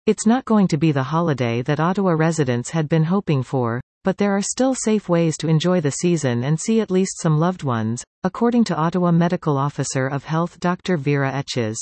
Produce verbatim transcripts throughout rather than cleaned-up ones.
It's not going to be the holiday that Ottawa residents had been hoping for, but there are still safe ways to enjoy the season and see at least some loved ones, according to Ottawa Medical Officer of Health Doctor Vera Etches.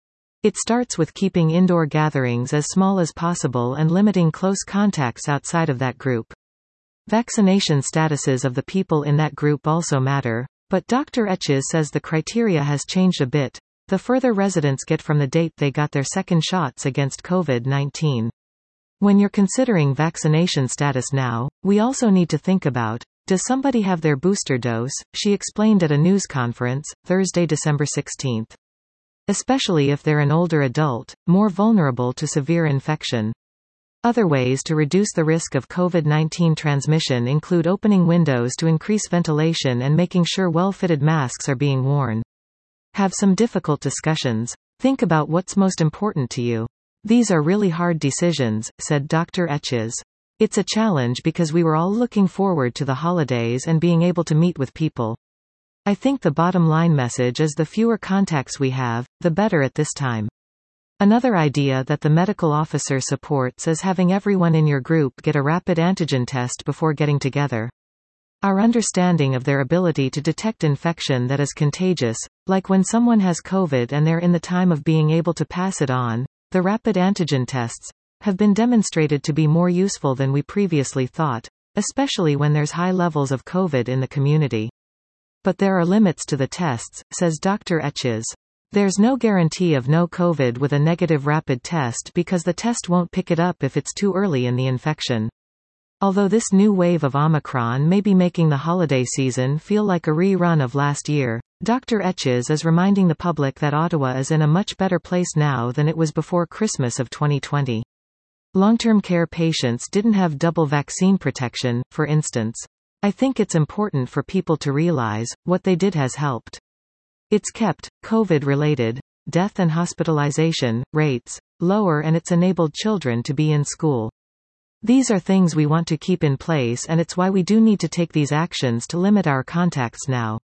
It starts with keeping indoor gatherings as small as possible and limiting close contacts outside of that group. Vaccination statuses of the people in that group also matter, but Doctor Etches says the criteria has changed a bit, the further residents get from the date they got their second shots against COVID nineteen. When you're considering vaccination status now, we also need to think about, does somebody have their booster dose, she explained at a news conference, Thursday, December sixteenth. Especially if they're an older adult, more vulnerable to severe infection. Other ways to reduce the risk of COVID nineteen transmission include opening windows to increase ventilation and making sure well-fitted masks are being worn. Have some difficult discussions. Think about what's most important to you. These are really hard decisions, said Doctor Etches. It's a challenge because we were all looking forward to the holidays and being able to meet with people. I think the bottom line message is the fewer contacts we have, the better at this time. Another idea that the medical officer supports is having everyone in your group get a rapid antigen test before getting together. Our understanding of their ability to detect infection that is contagious, like when someone has COVID and they're in the time of being able to pass it on, the rapid antigen tests, have been demonstrated to be more useful than we previously thought, especially when there's high levels of COVID in the community. But there are limits to the tests, says Doctor Etches. There's no guarantee of no COVID with a negative rapid test because the test won't pick it up if it's too early in the infection. Although this new wave of Omicron may be making the holiday season feel like a rerun of last year, Doctor Etches is reminding the public that Ottawa is in a much better place now than it was before Christmas of twenty twenty. Long-term care patients didn't have double vaccine protection, for instance. I think it's important for people to realize, what they did has helped. It's kept COVID-related death and hospitalization rates lower and it's enabled children to be in school. These are things we want to keep in place and it's why we do need to take these actions to limit our contacts now.